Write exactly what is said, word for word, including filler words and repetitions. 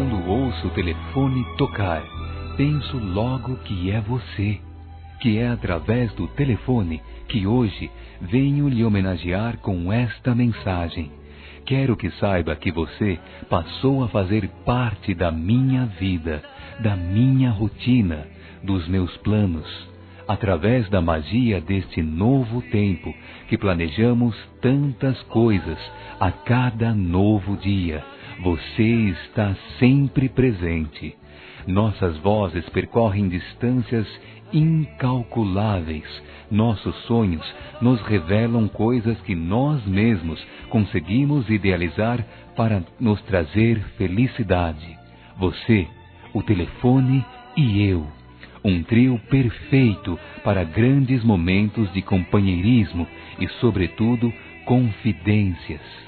quando ouço o telefone tocar, penso logo que é você, que é através do telefone que hoje venho lhe homenagear com esta mensagem. Quero que saiba que você passou a fazer parte da minha vida, da minha rotina, dos meus planos, através da magia deste novo tempo que planejamos tantas coisas a cada novo dia. Você está sempre presente. Nossas vozes percorrem distâncias incalculáveis. Nossos sonhos nos revelam coisas que nós mesmos conseguimos idealizar para nos trazer felicidade. Você, o telefone e eu. Um trio perfeito para grandes momentos de companheirismo e, sobretudo, confidências.